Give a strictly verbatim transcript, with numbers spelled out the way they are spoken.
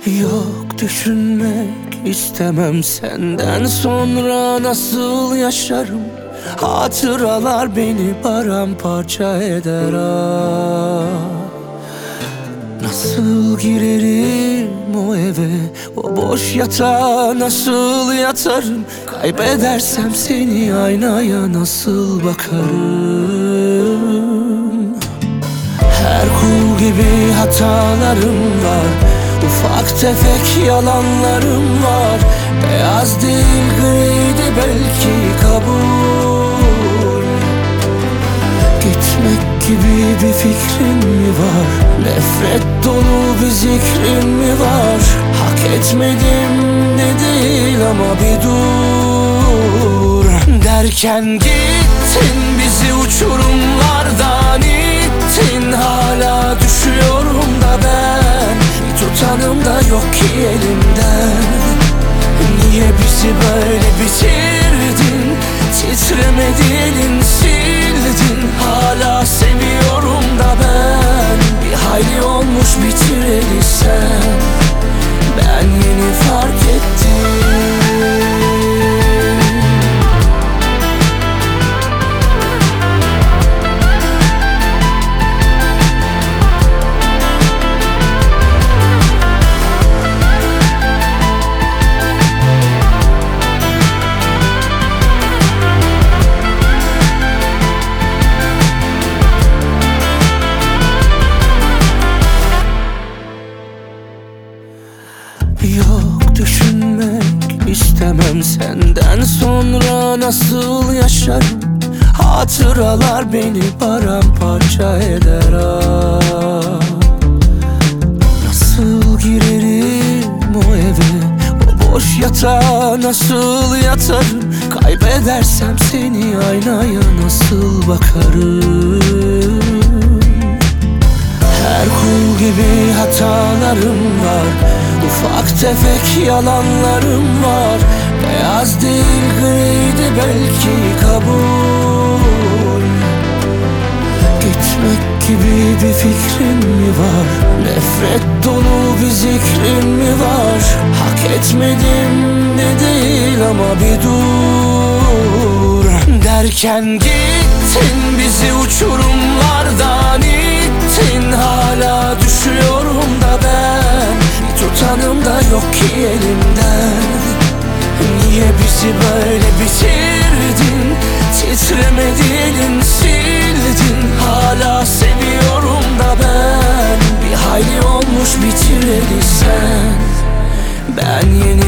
Yok, düşünmek istemem senden sonra nasıl yaşarım. Hatıralar beni paramparça eder ah. Nasıl girerim o eve, o boş yatağa nasıl yatarım. Kaybedersem seni aynaya nasıl bakarım. Her kul gibi hatalarım var, ufak tefek yalanlarım var. Beyaz değil griydi belki kabul. Gitmek gibi bir fikrim mi var? Nefret dolu bir zikrim mi var? Hak etmedim de değil ama bir dur. Derken gittin, bizi uçurumlardan ittin. Hala düşüyorum da ben, bir tutanım da yok ki elimden. Niye bizi böyle bitirdin? Titremedi elin, sildin. Hala seviyorum da ben, bir hayli olmuş bitireli sen. Ben yeni fark ettim. Yok, düşünmek istemem senden sonra nasıl yaşarım. Hatıralar beni paramparça eder ah. Nasıl girerim o eve, o boş yatağa nasıl yatarım. Kaybedersem seni aynaya nasıl bakarım. Her kul gibi hatalarım var, ufak tefek yalanlarım var. Beyaz değil griydi belki kabul. Gitmek gibi bir fikrim mi var? Nefret dolu bir zikrim mi var? Hak etmedim de değil ama bir dur. Derken gittin, bizi uçurumlardan ittin. Hala düşüyorum da ben, bir tutanım da yok ki elimden. Niye bizi böyle bitirdin? Titremedi elin, sildin. Hala seviyorum da ben, bir hayli olmuş bitireli sen. Ben yeni